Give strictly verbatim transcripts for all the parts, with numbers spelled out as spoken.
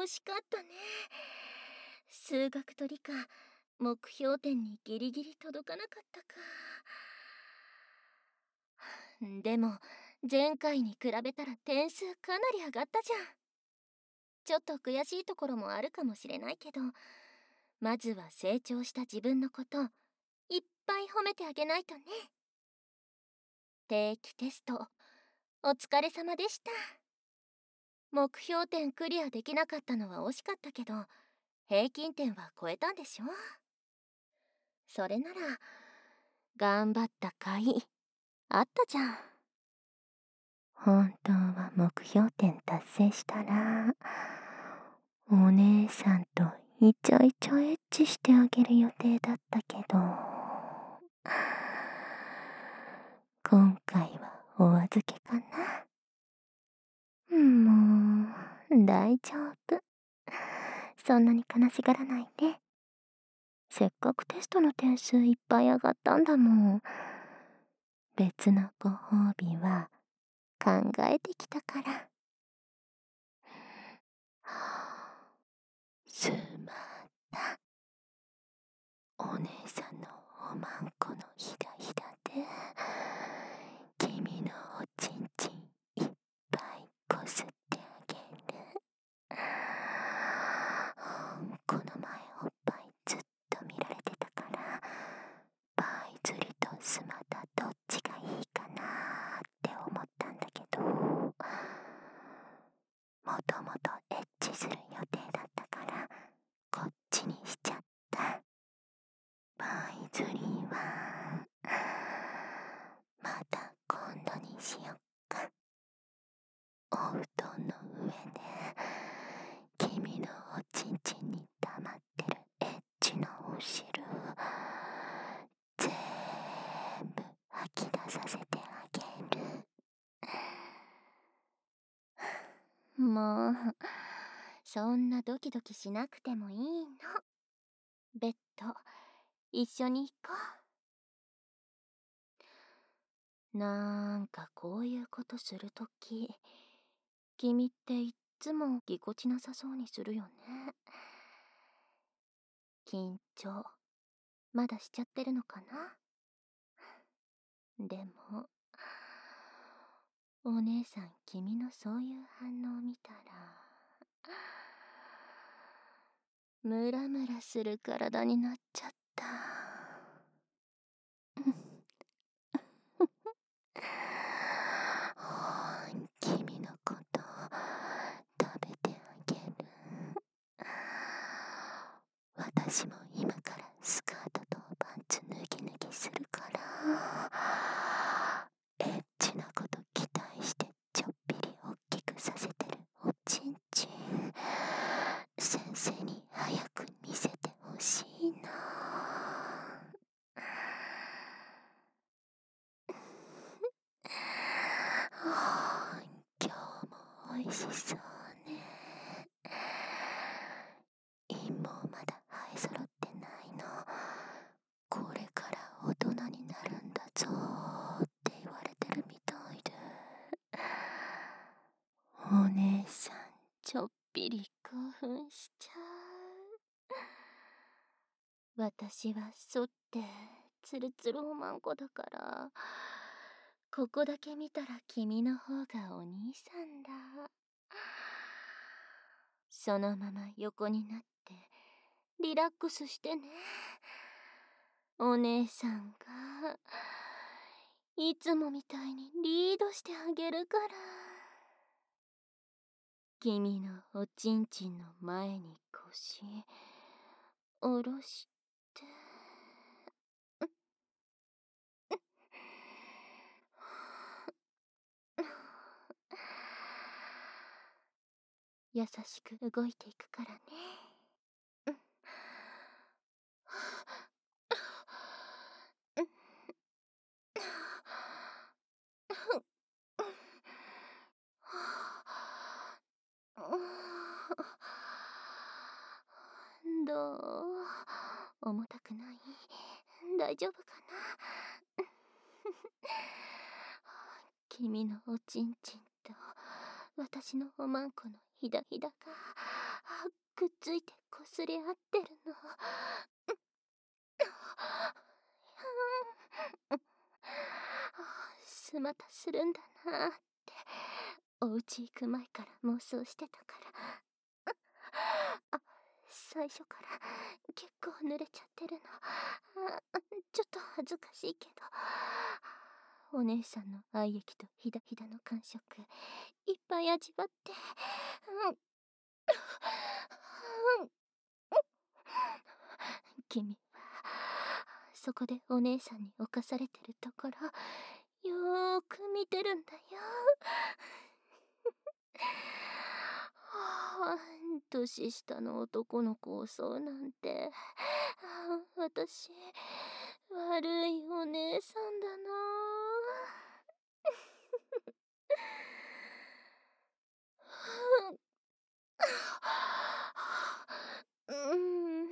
惜しかったね。数学と理科、目標点にギリギリ届かなかったか。でも前回に比べたら点数かなり上がったじゃん。ちょっと悔しいところもあるかもしれないけど、まずは成長した自分のこといっぱい褒めてあげないとね。定期テストお疲れ様でした。目標点クリアできなかったのは惜しかったけど、平均点は超えたんでしょ。それなら頑張った甲斐あったじゃん。 本当は目標点達成したらお姉さんとイチャイチャエッチしてあげる予定だったけど、今回はお預けかな。もう大丈夫、そんなに悲しがらないで。せっかくテストの点数いっぱい上がったんだもん。別のご褒美は考えてきたから。すまった。お姉さんのおまんこのひだひだで君のおちんちんいっぱいこすってあげる。この前おっぱいずっと見られてたから、パイ釣りとスマタどっちがいいかなって思ったんだけど、もともとエッチする予定だったからこっちにしちゃった。パイ釣りはまた今度にしよっか。お布団の上で君のおちんちんに溜まってるエッチのお汁全部吐き出させてあげる。 もうそんなドキドキしなくてもいいの。ベッド一緒に行こう。なんかこういうことするとき、君っていっつもぎこちなさそうにするよね。緊張まだしちゃってるのかな。でもお姉さん、君のそういう反応を見たらムラムラする体になっちゃった。 君のこと食べてあげる。私も今からスカートとパンツ脱ぎ脱ぎするから、エッチなこと期待してちょっぴり大きくさせてるおちんちん、先生に早く見せてほしいな。今日もおいしそうね。陰もまだ生え揃ってないの。これから大人になるんだぞって言われてるみたいで。お姉さんちょっぴり興奮しちゃう。私はそってツルツルおまんこだから、ここだけ見たら君の方がお兄さんだ。そのまま横になってリラックスしてね。お姉さんがいつもみたいにリードしてあげるから。君のおちんちんの前に腰下ろして、優しく動いていくからね。どう？重たくない？大丈夫かな？君のおちんちんと私のおまんこのひだひだがくっついてこすり合ってるの。すまたするんだなってお家行く前から妄想してたから。あ、最初から結構濡れちゃってるの。あ、ちょっと恥ずかしいけど、お姉さんの愛液とひだひだの感触いっぱい味わって、うん、君はそこでお姉さんに侵されてるところよーく見てるんだよ。はあ、年下の男の子を襲うなんて、ああ、私悪いお姉さんだな。うーん、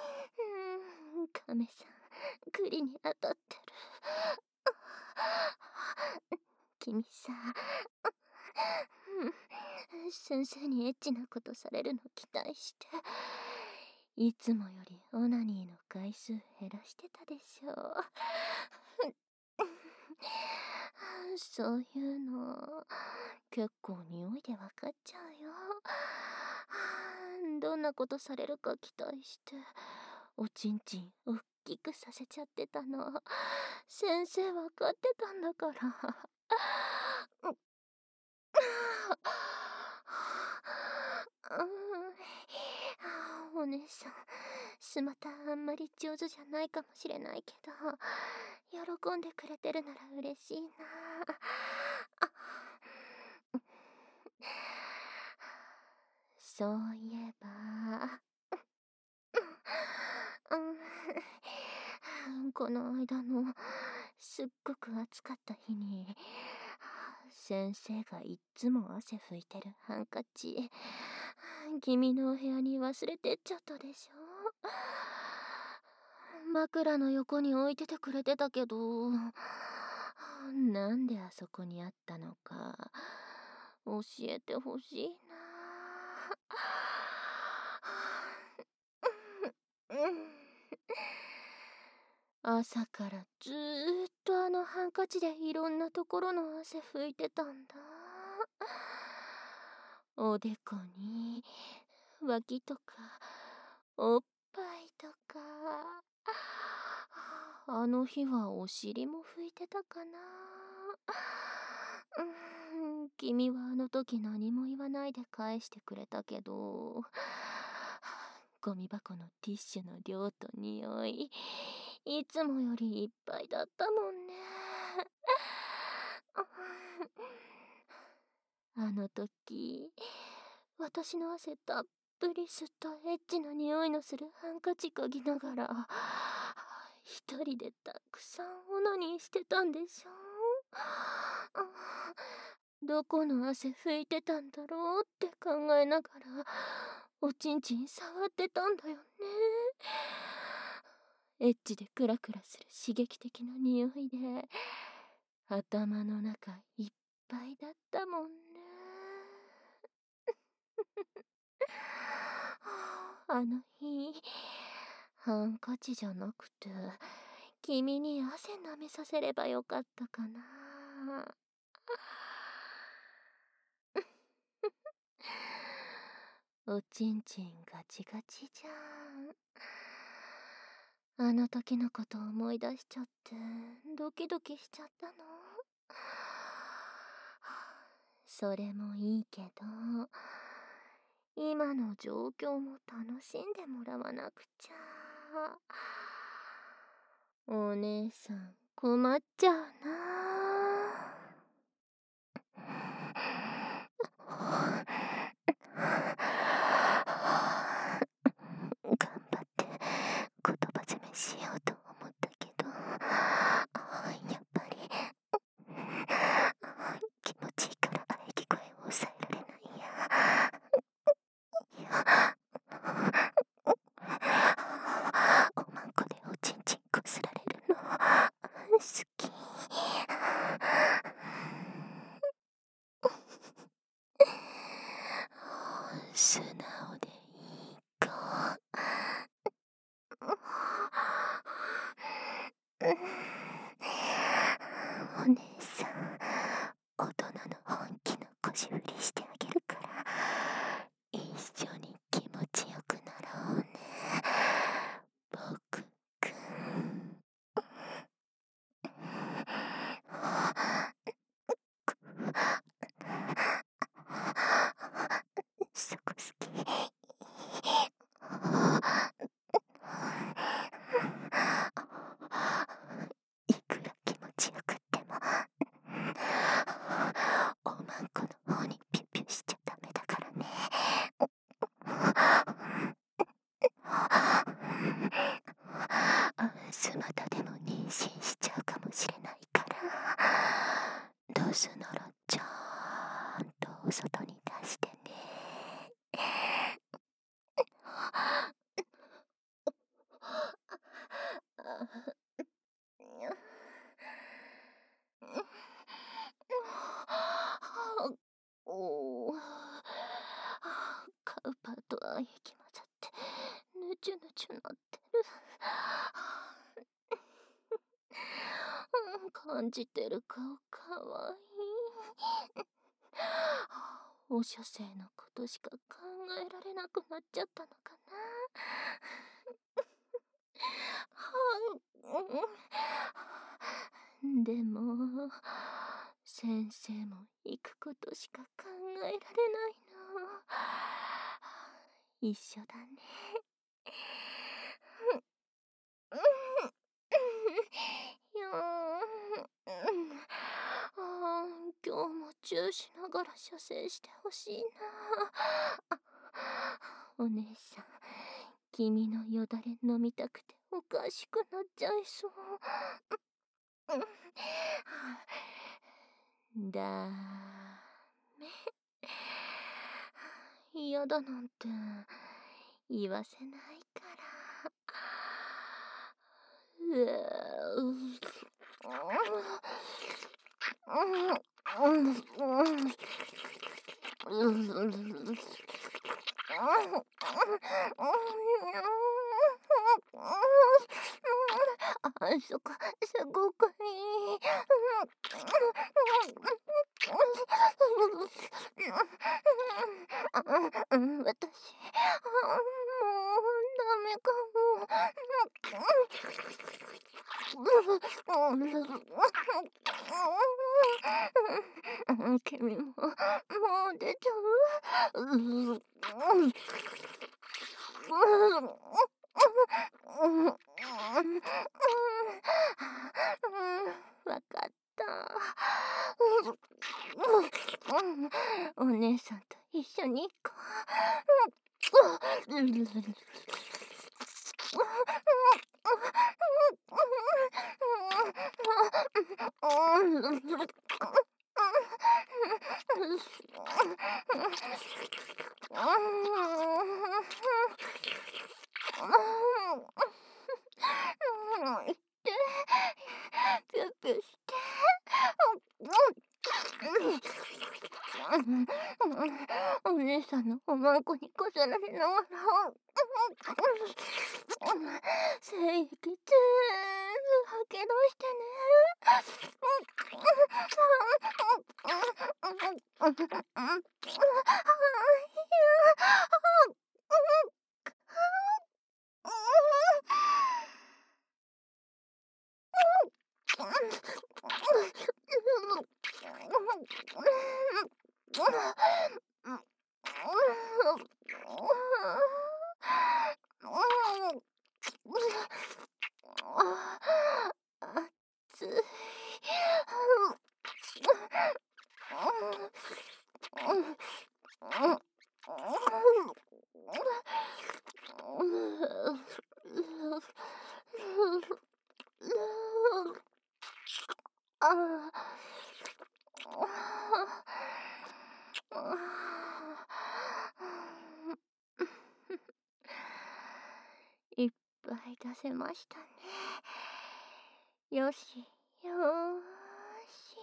亀さん、栗に当たってる。君さ、先生にエッチなことされるの期待して、いつもよりオナニーの回数減らしてたでしょ。そういうの結構匂いでわかっちゃうよ。どんなことされるか期待しておちんちんおっきくさせちゃってたの。先生わかってたんだから。お姉さん、すまたあんまり上手じゃないかもしれないけど、喜んでくれてるなら嬉しいな。そういえば、この間のすっごく暑かった日に、先生がいっつも汗拭いてるハンカチ、君のお部屋に忘れてっちゃったでしょ。枕の横に置いててくれてたけど、なんであそこにあったのか教えてほしいな。朝からずーっとあのハンカチでいろんなところの汗拭いてたんだ。おでこに、脇とか、おっぱいとか。あの日はお尻も拭いてたかな。うん、君はあの時何も言わないで返してくれたけど、ゴミ箱のティッシュの量と匂い、いつもよりいっぱいだったもんね。あの時、私の汗たっぷり吸ったエッチな匂いのするハンカチ嗅ぎながら、一人でたくさんオナニーしてたんでしょ。どこの汗拭いてたんだろうって考えながら、おちんちん触ってたんだよね。エッチでクラクラする刺激的な匂いで、頭の中いっぱいだったもんね。あの日、ハンカチじゃなくて、君に汗舐めさせればよかったかな。おちんちんガチガチじゃん。あの時のこと思い出しちゃってドキドキしちゃったの。それもいいけど、今の状況も楽しんでもらわなくちゃ。お姉さん困っちゃうな。 頑張って言葉攻めしようと思ったけど、やっぱり気持ちいいから喘ぎ声を抑えられないや。いや、おまんこでおちんちんこすられるの好き。素直でこの方にピュッピュしちゃダメだからね。スマタでも妊娠しちゃうかもしれないから、出すならちゃんとお外に出してね。 おお、カウパーとは液混ざってぬちゅぬちゅなってる。感じてる顔かわいい。お射精のことしか考えられなくなっちゃったのかな。でも先生も行くことしか考えられないの。一緒だね。今日もチューしながら射精してほしいな。お姉さん、君のよだれ飲みたくておかしくなっちゃいそう。だめ。嫌だなんて言わせないから。あそこすごくいい。私、もうダメかも。君ももう出ちゃう。わかった。お姉さんと一緒に行こう。言って、ピュッピュして。お姉さんのおまんこにこすられながら精液全部吐き出してね。熱い。いっぱい出せましたね。よしよーし。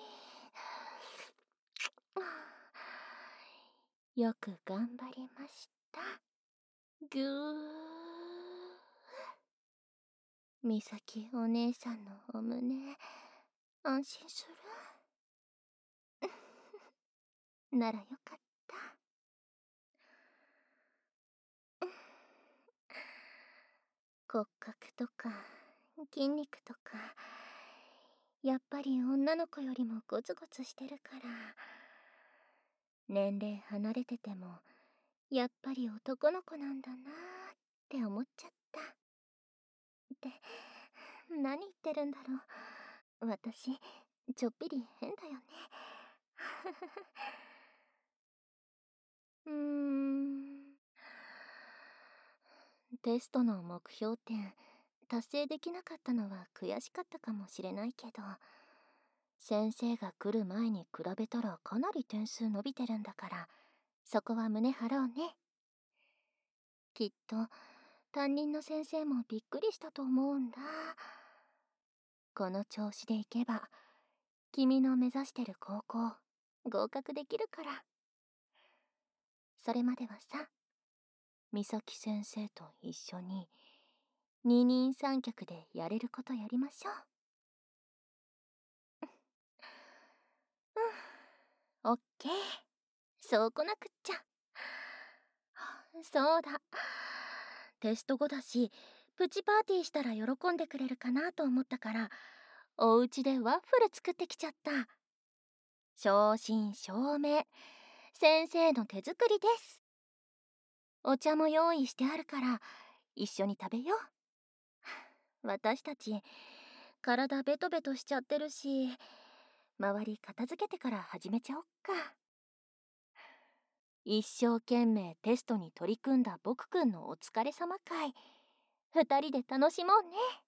よく頑張りました。ぐー。みさきお姉さんのお胸安心する。ならよかった。骨格とか筋肉とかやっぱり女の子よりもゴツゴツしてるから、年齢離れててもやっぱり男の子なんだなーって思っちゃった。って何言ってるんだろう。私ちょっぴり変だよね。 テストの目標点達成できなかったのは悔しかったかもしれないけど、先生が来る前に比べたらかなり点数伸びてるんだから、そこは胸張ろうね。きっと担任の先生もびっくりしたと思うんだ。この調子でいけば君の目指してる高校合格できるから。それまではさ、美咲先生と一緒に二人三脚でやれることやりましょう。うん、オッケー。そうこなくっちゃ。そうだ。テスト後だし、プチパーティーしたら喜んでくれるかなと思ったから、お家でワッフル作ってきちゃった。正真正銘、先生の手作りです。お茶も用意してあるから、一緒に食べよう。私たち、体ベトベトしちゃってるし、周り片付けてから始めちゃおっか。一生懸命テストに取り組んだ僕くんのお疲れ様会、二人で楽しもうね。